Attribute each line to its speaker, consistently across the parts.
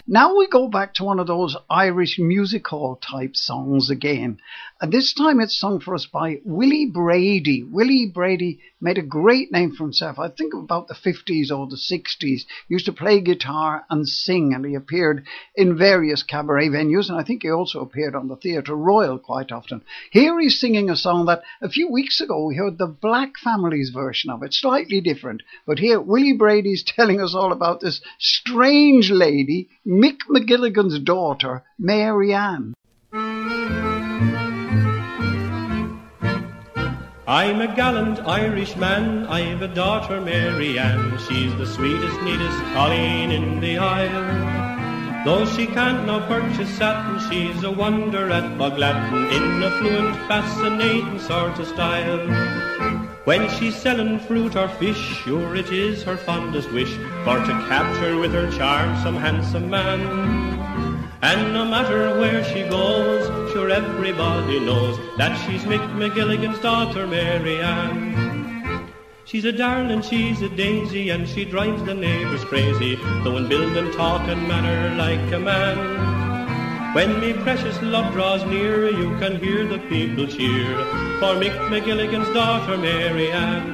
Speaker 1: Now we go back to one of those Irish music hall type songs again. And this time it's sung for us by Willie Brady. Willie Brady made a great name for himself. I think about the 50s or the 60s. He used to play guitar and sing, and he appeared in various cabaret venues, and I think he also appeared on the Theatre Royal quite often. Here he's singing a song that a few weeks ago we heard the Black Family's version of it, slightly different. But here Willie Brady's telling us all about this strange lady, Mick McGilligan's daughter, Mary Ann.
Speaker 2: I'm a gallant Irishman, I've a daughter, Mary Ann. She's the sweetest, neatest colleen in the isle. Though she can't now purchase satin, she's a wonder at Boglatin, in a fluent, fascinating sort of style. When she's selling fruit or fish, sure it is her fondest wish for to capture with her charm some handsome man. And no matter where she goes, sure everybody knows that she's Mick McGilligan's daughter, Mary Ann. She's a darling, she's a daisy, and she drives the neighbours crazy, though in build and talk and manner like a man. When me precious love draws near, you can hear the people cheer for Mick McGilligan's daughter, Mary Ann.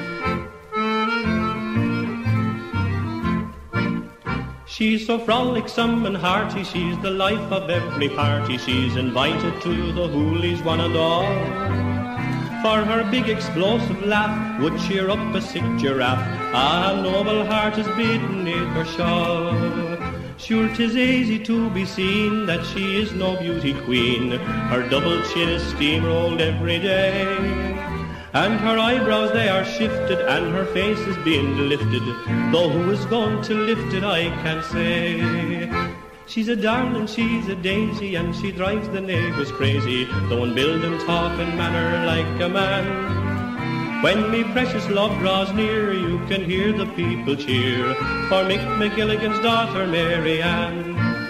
Speaker 2: She's so frolicsome and hearty, she's the life of every party. She's invited to the hoolies one and all, for her big explosive laugh would cheer up a sick giraffe. A noble heart is beaten neath her shawl. Sure 'tis easy to be seen that she is no beauty queen. Her double chin is steamrolled every day, and her eyebrows they are shifted, and her face is being lifted, though who is going to lift it I can't say. She's a darling, she's a daisy, and she drives the neighbours crazy, though in build and talk and manner like a man. When me precious love draws near, you can hear the people cheer for Mick McGilligan's daughter, Mary Ann.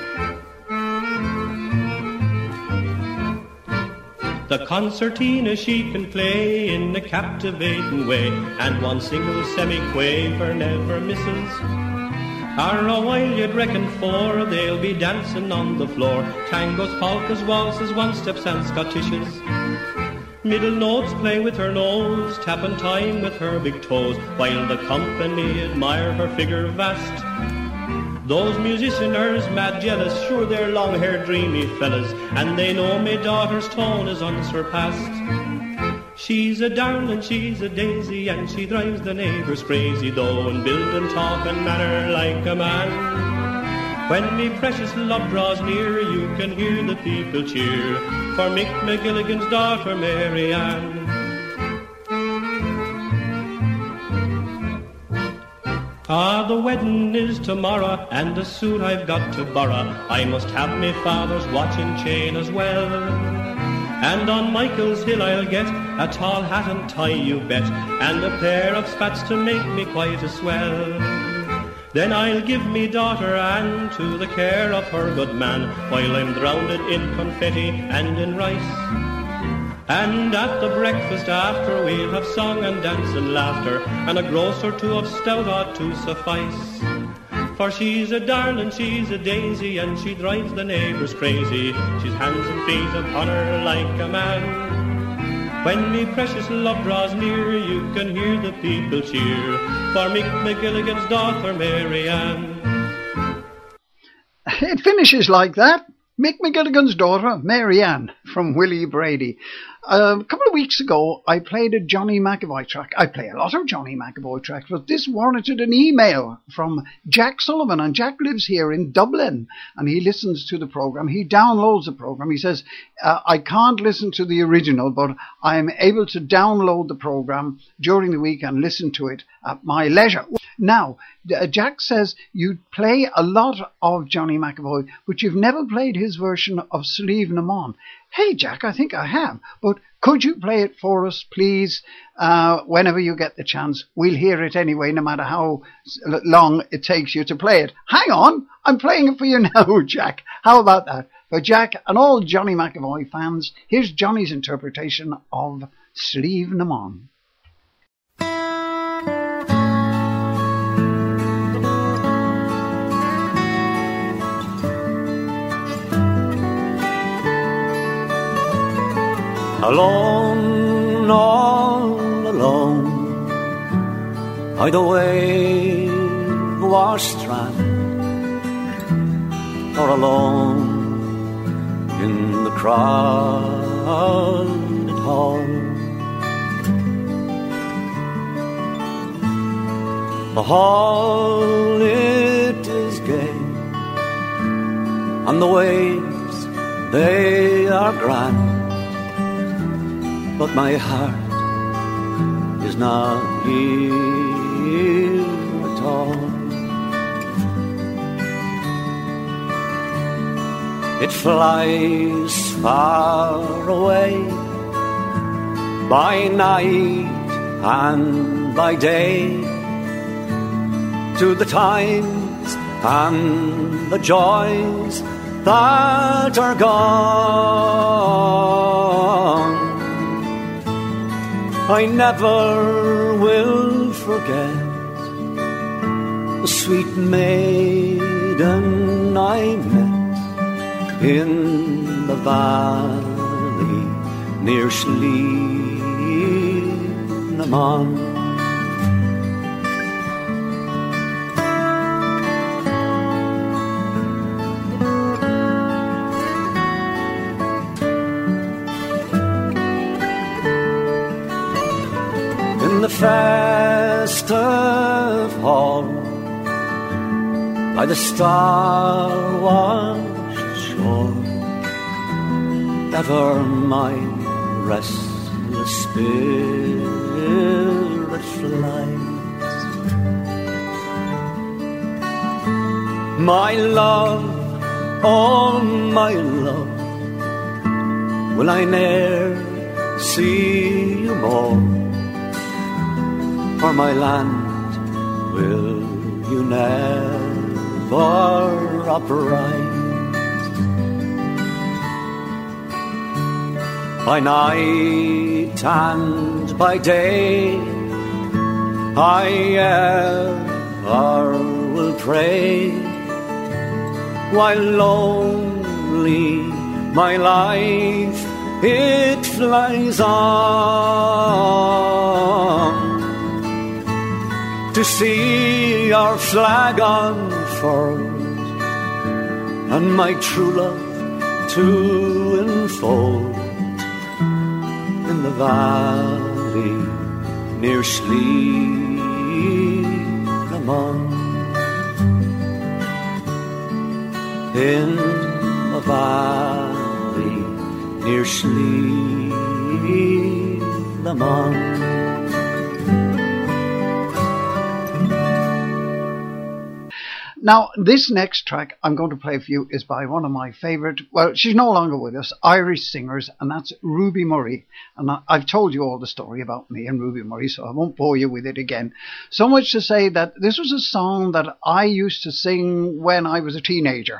Speaker 2: The concertina she can play in a captivating way, and one single semi-quaver never misses. Or a while you'd reckon four, they'll be dancing on the floor, tangos, polkas, waltzes, one-steps and Scottishes. Middle notes play with her nose, tapping time with her big toes, while the company admire her figure vast. Those musicianers mad jealous, sure they're long-haired dreamy fellas, and they know me daughter's tone is unsurpassed. She's a darling, she's a daisy, and she drives the neighbours crazy, though in build and talk and manner like a man. When me precious love draws near, you can hear the people cheer for Mick McGilligan's daughter, Mary Ann. Ah, the wedding is tomorrow, and the suit I've got to borrow. I must have me father's watch and chain as well. And on Michael's Hill I'll get a tall hat and tie, you bet, and a pair of spats to make me quite a swell. Then I'll give me daughter Ann to the care of her good man, while I'm drowned in confetti and in rice. And at the breakfast after we'll have song and dance and laughter, and a gross or two of stout ought to suffice. For she's a darling, she's a daisy, and she drives the neighbours crazy. She's hands and feet upon her like a man. When me precious love draws near, you can hear the people cheer for Mick McGilligan's daughter, Mary Ann.
Speaker 1: It finishes like that. Mick McGilligan's daughter, Mary Ann, from Willie Brady. A couple of weeks ago, I played a Johnny McAvoy track. I play a lot of Johnny McAvoy tracks, but this warranted an email from Jack Sullivan. And Jack lives here in Dublin, and he listens to the programme. He downloads the programme. He says, I can't listen to the original, but I'm able to download the programme during the week and listen to it at my leisure. Now, Jack says you play a lot of Johnny McAvoy, but you've never played his version of Slieve na Mon. Hey, Jack, I think I have, but could you play it for us, please, whenever you get the chance? We'll hear it anyway, no matter how long it takes you to play it. Hang on, I'm playing it for you now, Jack. How about that? For Jack and all Johnny McAvoy fans, here's Johnny's interpretation of Slieve na Mon.
Speaker 3: Alone, all alone, by the wave-washed strand, or alone in the crowded hall. The hall, it is gay, and the waves, they are grand, but my heart is not here at all. It flies far away by night and by day, to the times and the joys that are gone. I never will forget the sweet maiden I met in the valley near Sleenamon. In the festive hall, by the star-washed shore, ever my restless spirit flies. My love, oh my love, will I ne'er see you more? For my land, will you never uprise? By night and by day, I ever will pray, while lonely my life it flies on, to see our flag unfurled and my true love to enfold in the valley near Sleenamon. In the valley near Sleenamon.
Speaker 1: Now, this next track I'm going to play for you is by one of my favourite, well, she's no longer with us, Irish singers, and that's Ruby Murray. And I've told you all the story about me and Ruby Murray, so I won't bore you with it again. So much to say that this was a song that I used to sing when I was a teenager.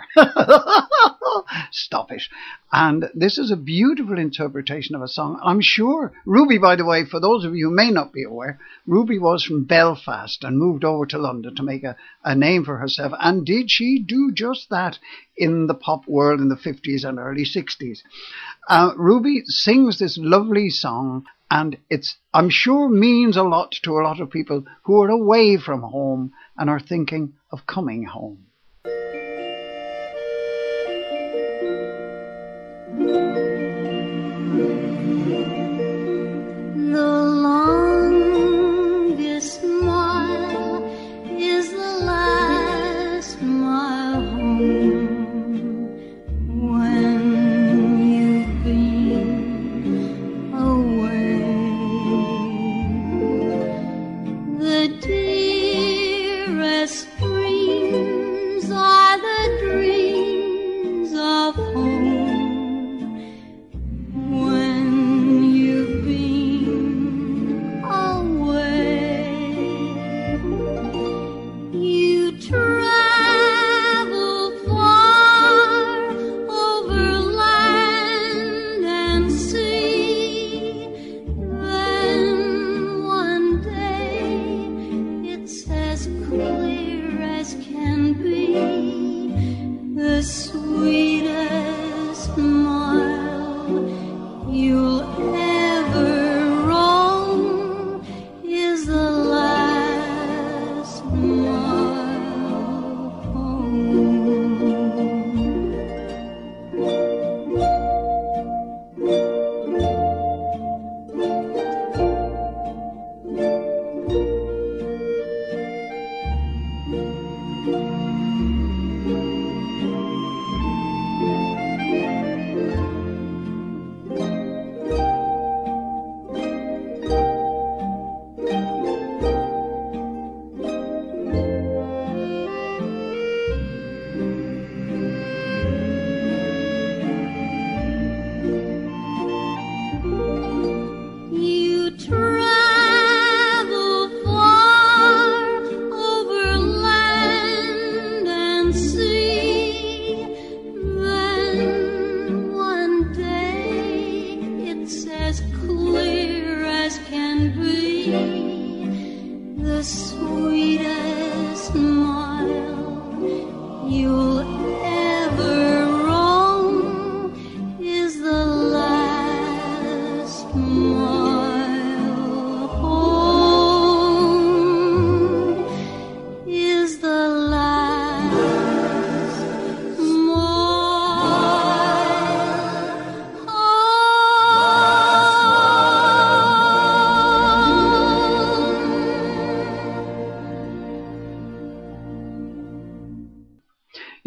Speaker 1: Stop it. And this is a beautiful interpretation of a song. I'm sure Ruby, by the way, for those of you who may not be aware, Ruby was from Belfast and moved over to London to make a name for herself. And did she do just that in the pop world in the 50s and early 60s? Ruby sings this lovely song, and it's, I'm sure, means a lot to a lot of people who are away from home and are thinking of coming home.
Speaker 4: The longest mile is the last mile home. When you've been away, the dearest dreams are the dreams of home. Sweetest smile you'll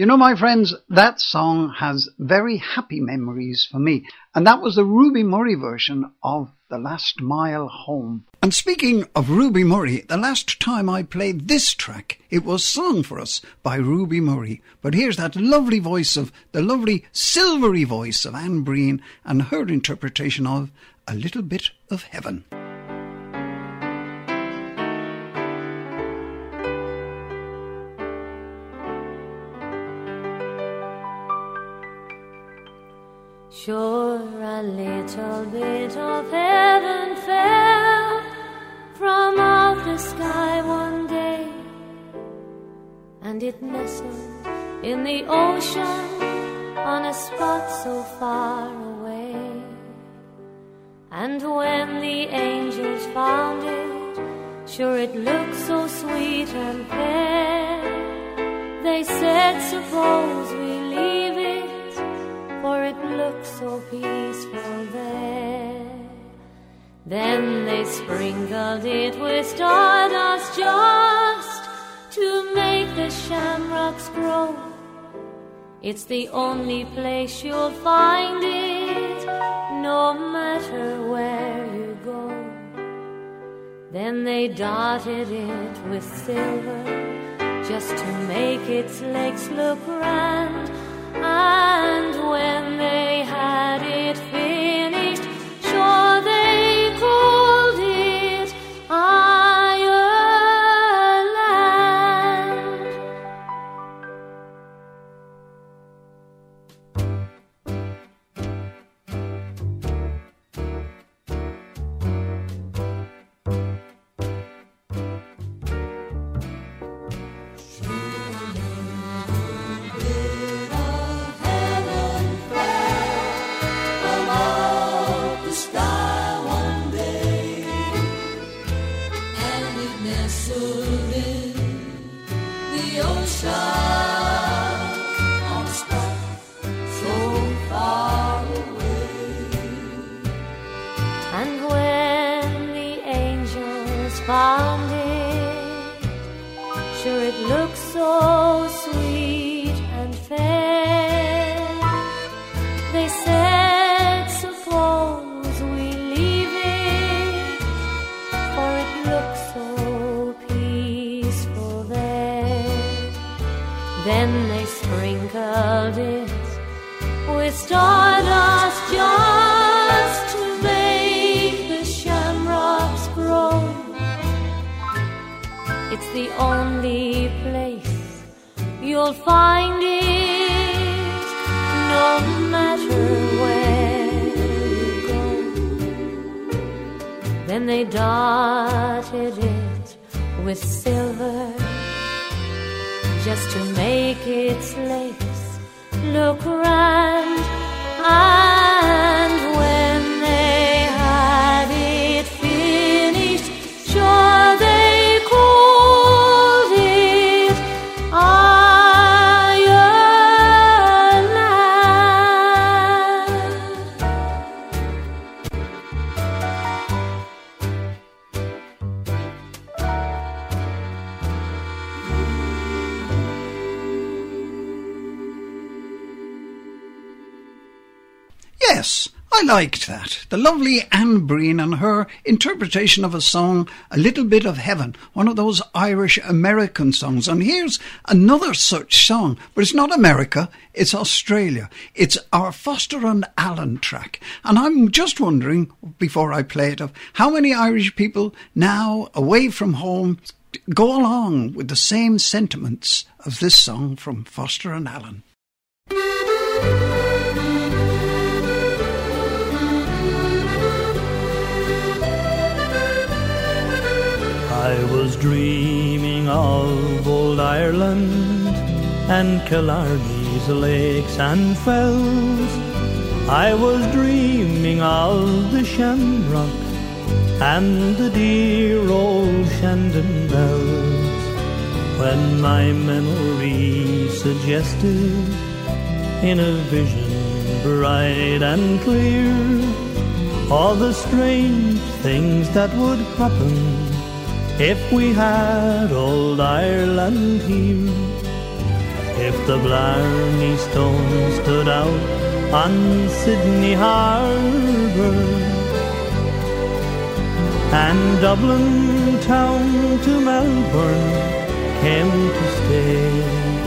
Speaker 1: You know, my friends, that song has very happy memories for me. And that was the Ruby Murray version of The Last Mile Home. And speaking of Ruby Murray, the last time I played this track, it was sung for us by Ruby Murray. But here's that lovely voice of, the lovely silvery voice of Anne Breen and her interpretation of A Little Bit of Heaven.
Speaker 5: Sure, a little bit of heaven fell from out the sky one day, and it nestled in the ocean on a spot so far away. And when the angels found it, sure it looked so sweet and fair. They said, suppose we leave it, for it looks so peaceful there. Then they sprinkled it with stardust just to make the shamrocks grow. It's the only place you'll find it, no matter where you go. Then they dotted it with silver just to make its lakes look grand. And when they had it finished, sure they called it Ireland. Found it, sure it looks so sweet and fair. They said, suppose we leave it, for it looks so peaceful there. Then they sprinkled it with stardust just to make the shamrocks grow. It's the only place you'll find it, no matter where you go. Then they dotted it with silver just to make its lakes look grand. And when they had it finished, sure they called it Ireland.
Speaker 1: Yes, I liked that. The lovely Anne Breen and her interpretation of a song, A Little Bit of Heaven, one of those Irish-American songs. And here's another such song, but it's not America, it's Australia. It's our Foster and Allen track. And I'm just wondering, before I play it, of how many Irish people now, away from home, go along with the same sentiments of this song from Foster and Allen.
Speaker 6: I was dreaming of old Ireland and Killarney's lakes and fells. I was dreaming of the shamrock and the dear old Shandon bells, when my memory suggested in a vision bright and clear all the strange things that would happen if we had old Ireland here. If the Blarney Stone stood out on Sydney Harbour, and Dublin town to Melbourne came to stay,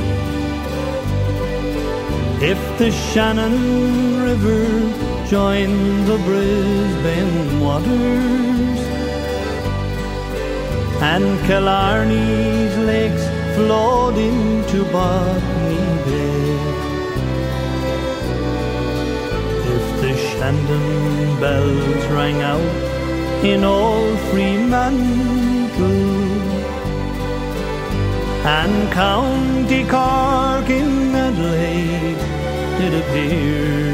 Speaker 6: if the Shannon River joined the Brisbane waters, and Killarney's lakes flowed into Botany Bay, if the Shandon bells rang out in old Fremantle, and County Cork in Adelaide did appear,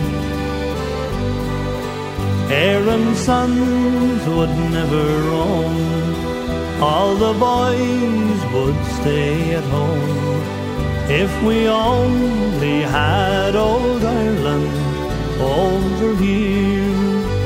Speaker 6: Aaron's sons would never roam, all the boys would stay at home, if we only had old Ireland over here.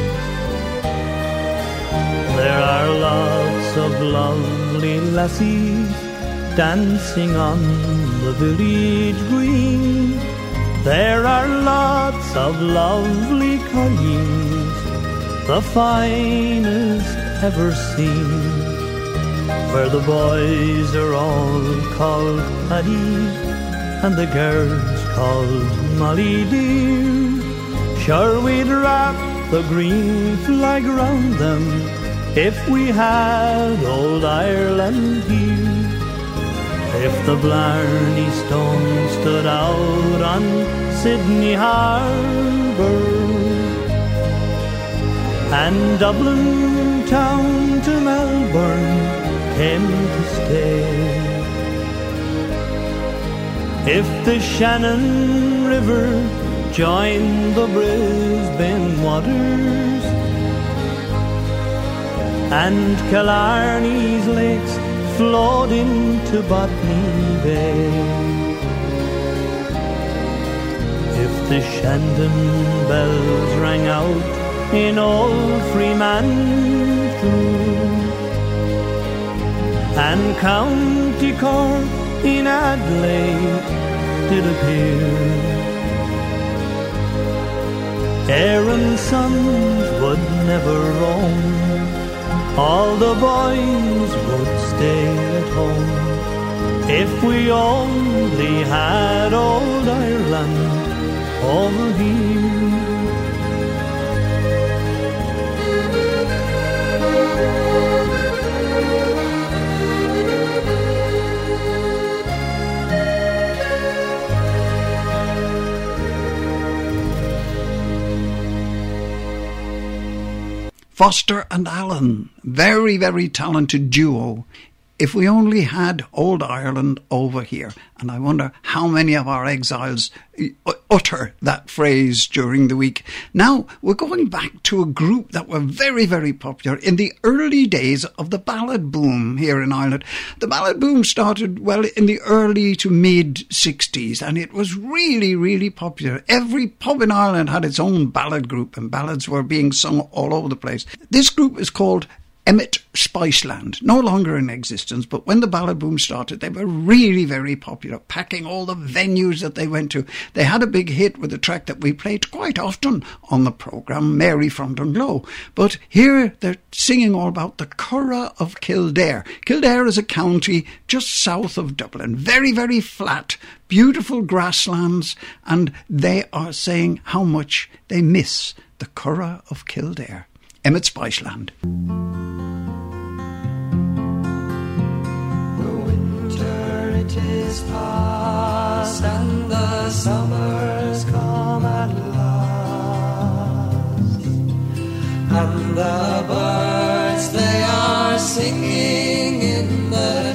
Speaker 6: There are lots of lovely lassies dancing on the village green, there are lots of lovely collies, the finest ever seen, where the boys are all called Paddy and the girls called Molly dear. Sure we'd wrap the green flag round them if we had old Ireland here. If the Blarney Stone stood out on Sydney Harbour, and Dublin town to Melbourne came to stay, if the Shannon River joined the Brisbane waters, and Killarney's lakes flowed into Botany Bay, if the Shandon bells rang out in old Fremantle, and County Cork in Adelaide did appear, Aaron's sons would never roam, all the boys would stay at home, if we only had old Ireland over here.
Speaker 1: Foster and Allen, very, very talented duo. If we only had old Ireland over here. And I wonder how many of our exiles utter that phrase during the week. Now, we're going back to a group that were very, very popular in the early days of the ballad boom here in Ireland. The ballad boom started, well, in the early to mid-60s, and it was really, really popular. Every pub in Ireland had its own ballad group, and ballads were being sung all over the place. This group is called Emmett Spiceland, no longer in existence, but when the ballad boom started, they were really very popular, packing all the venues that they went to. They had a big hit with a track that we played quite often on the programme, Mary from Dunglow. But here they're singing all about the Curragh of Kildare. Kildare is a county just south of Dublin, very, very flat, beautiful grasslands, and they are saying how much they miss the Curragh of Kildare. Emmett Spiceland.
Speaker 3: It is past and the summer's come at last, and the birds they are singing in the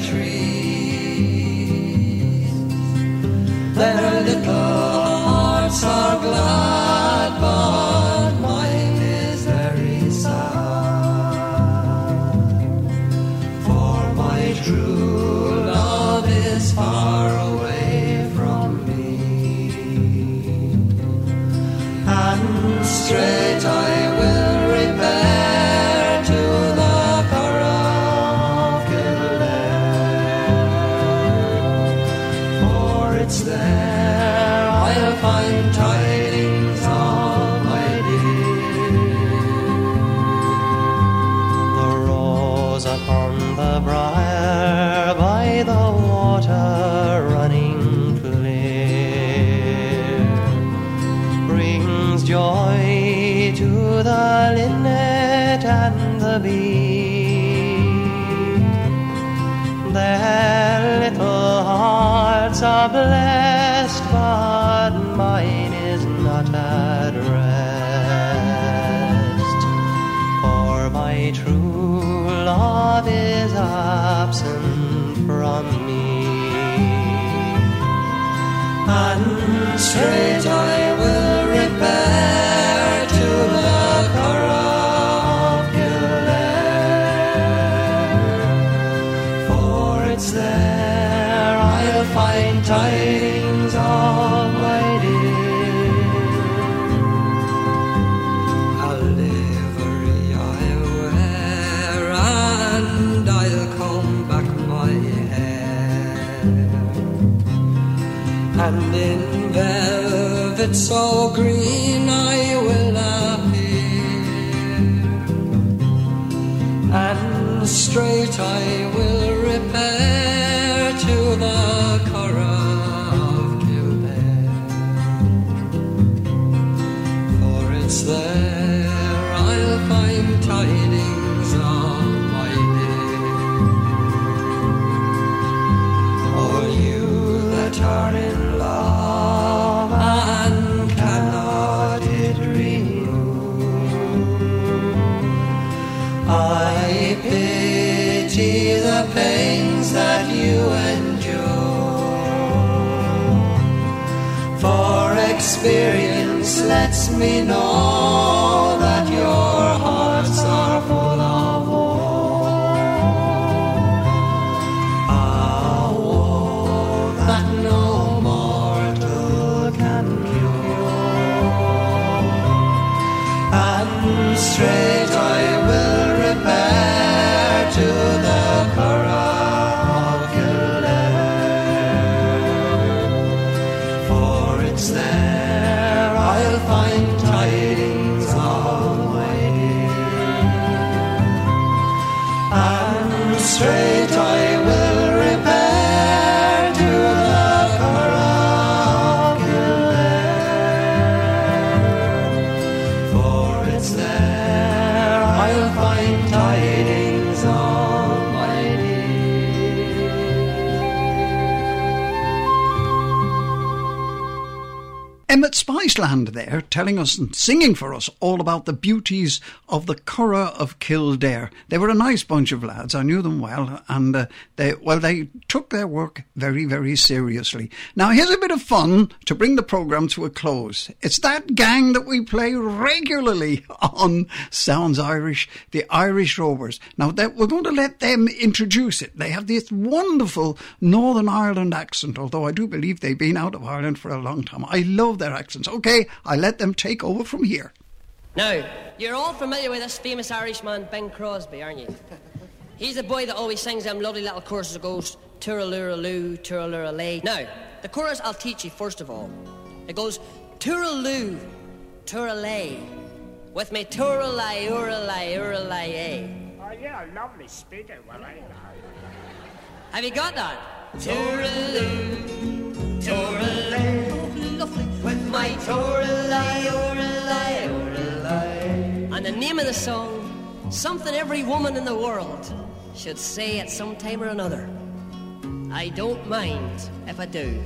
Speaker 3: trees, their little hearts are glad, but mine is very sad, for my true far away from me. find tidings of my dear.
Speaker 7: The rose upon the briar by the water running clear brings joy to the linnet and the bee. Their little hearts are blessed, but mine is not at rest. For my true love is absent from me,
Speaker 3: And straight I will repair to the Curragh of Kildare, for it's there I'll find tidings of my dear. A livery I wear, and I'll comb back my hair, and in velvet so green I will appear, and straight I will repair to the Curragh of Kildare, for it's there I'll find tidings of my dear. All you that are in love and cannot it renew, I pity the pains that you endure, for experience lets me know that your hearts are full of woe. A woe that no mortal can cure, and straight I will repair to the Curragh of Kildare, for it's there I'll find tidings of my dear, and straight I will repair to the Curragh of Kildare, for it's there I'll find tidings of my dear.
Speaker 1: Emmett Spiceland there, telling us and singing for us all about the beauties of the Curragh of Kildare. They were a nice bunch of lads. I knew them well, and they took their work very, very seriously. Now, here's a bit of fun to bring the programme to a close. It's that gang that we play regularly on Sounds Irish, the Irish Rovers. Now, we're going to let them introduce it. They have this wonderful Northern Ireland accent, although I do believe they've been out of Ireland for a long time. I love their accents. OK, I let them take over from here.
Speaker 8: Now, you're all familiar with this famous Irishman, Bing Crosby, aren't you? He's the boy that always sings them lovely little choruses that goes tooraloo, tooraloo. Now, the chorus I'll teach you first of all. It goes tooraloo, tooralay. With me tooralay, ooralay, ooralay.
Speaker 9: Oh, yeah, lovely speaking. Well, I know.
Speaker 8: Have you got that? Tooraloo, tooralay. Lovely. With my tooralay, ooralay, ooralay. And the name of the song, something every woman in the world should say at some time or another. I don't mind if I do.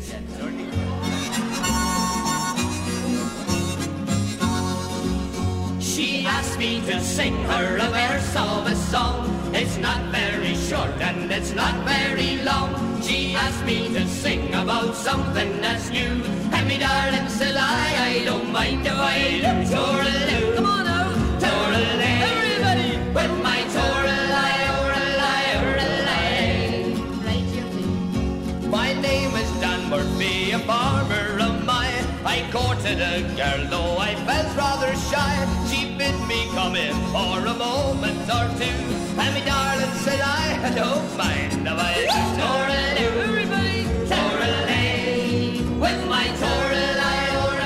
Speaker 2: She asked me to sing her a verse of a song. It's not very short and it's not very long. She asked me to sing about something that's new. And me darling said I don't mind if I do. Tooraloo, come on now, tooraloo, everybody, with my tooraloo, ooraloo, ooraloo. Right, you please. My name is Dan Murphy, a farmer of mine. I courted a girl, though I felt rather shy. She bid me come in for a moment or two, and me darling said I don't mind if I tooraloo, everybody, tooraloo, with my tooraloo,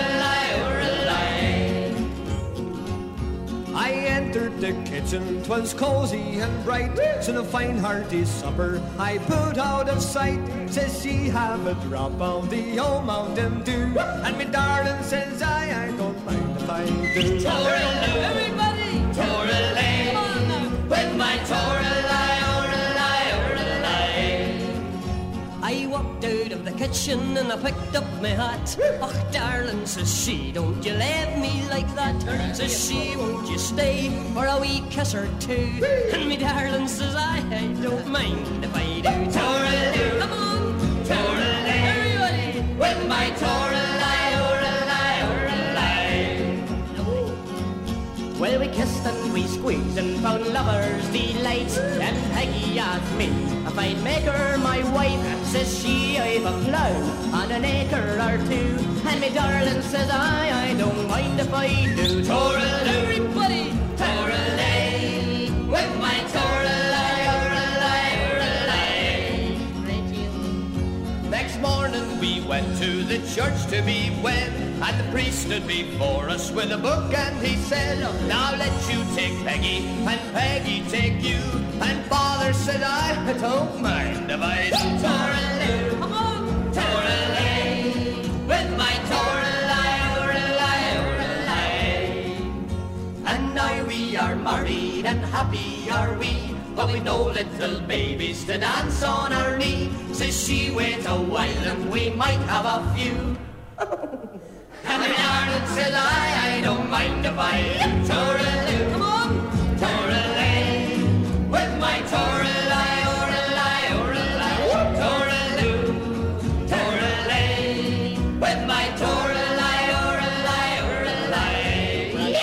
Speaker 10: kitchen 'twas cosy and bright, soon a fine hearty supper I put out of sight. Says she, have a drop of the old Mountain Dew, and me darling says I don't mind if I do.
Speaker 3: Tooraloo, everybody! Tooralay, with my tooralay, oralay, oralay.
Speaker 8: I walked out of the kitchen and I picked up my hat. Och, darling, says she, don't you leave me like that? Says she, won't you stay for a wee kiss or two? And me darling says I don't mind if I do.
Speaker 3: Tooraloo,
Speaker 8: come on,
Speaker 3: tooralay,
Speaker 8: everybody,
Speaker 3: with my tooralay, oralay, oralay.
Speaker 8: Well, we kissed and we squeezed and found lovers' delight. And Peggy asked me if I'd make her my wife. Says she, I've a plough on an acre or two. And me darling says I don't mind if I do.
Speaker 3: Tooraloo,
Speaker 8: everybody,
Speaker 3: tooralay, with my tooralay, oralay, oralay.
Speaker 10: Next morning we went to the church to be wed, and the priest stood before us with a book and he said, now let you take Peggy and Peggy take you. And father said I don't mind if I do.
Speaker 3: Tooraloo,
Speaker 8: come on,
Speaker 3: tooralay, with my tooralay, oralay, oralay.
Speaker 10: And now we are married and happy are we, but we no little babies to dance on our knee. Says she, wait a while and we might have a few. And my darling says I don't mind if I do. Tooraloo,
Speaker 8: come on,
Speaker 10: tooralay, with my tooralay, oralay, oralay. Tooraloo, tooralay, with my tooralay, oralay, oralay.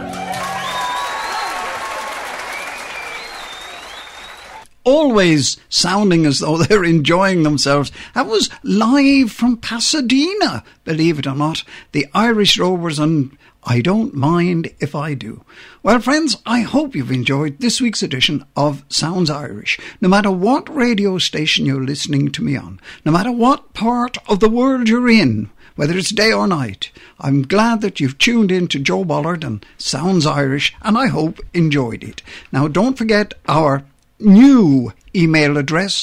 Speaker 1: Always sounding as though they're enjoying themselves. That was live from Pasadena, believe it or not. The Irish Rovers and I Don't Mind If I Do. Well, friends, I hope you've enjoyed this week's edition of Sounds Irish. No matter what radio station you're listening to me on, no matter what part of the world you're in, whether it's day or night, I'm glad that you've tuned in to Joe Bollard and Sounds Irish, and I hope enjoyed it. Now, don't forget our new email address,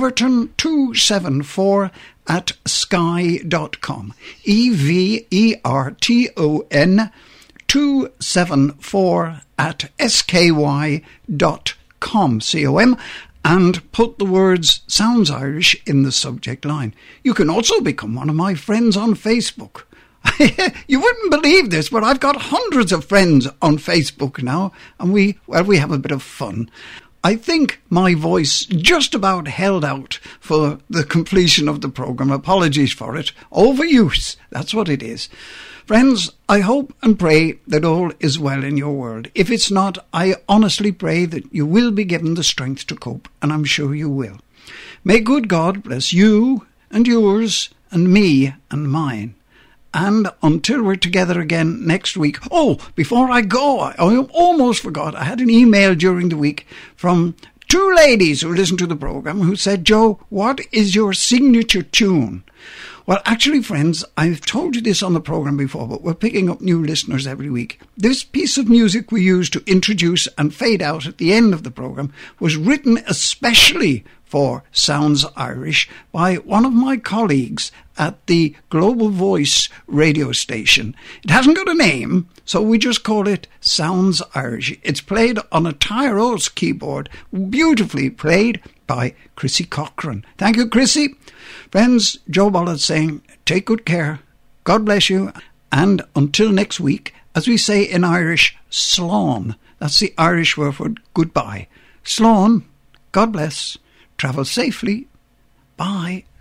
Speaker 1: everton274@sky.com. EVERTON 274@sky.com, COM, and put the words Sounds Irish in the subject line. You can also become one of my friends on Facebook. You wouldn't believe this, but I've got hundreds of friends on Facebook now, and we have a bit of fun. I think my voice just about held out for the completion of the programme. Apologies for it. Overuse, that's what it is. Friends, I hope and pray that all is well in your world. If it's not, I honestly pray that you will be given the strength to cope, and I'm sure you will. May good God bless you and yours and me and mine. And until we're together again next week. Oh, before I go, I almost forgot. I had an email during the week from two ladies who listened to the programme who said, Joe, what is your signature tune? Well, actually, friends, I've told you this on the programme before, but we're picking up new listeners every week. This piece of music we use to introduce and fade out at the end of the programme was written especially for Sounds Irish by one of my colleagues at the Global Voice radio station. It hasn't got a name, so we just call it Sounds Irish. It's played on a Tyros keyboard, beautifully played by Chrissy Cochran. Thank you, Chrissy. Friends, Joe Bollard saying, take good care, God bless you, and until next week, as we say in Irish, slán. That's the Irish word for goodbye. Slán, God bless, travel safely, bye.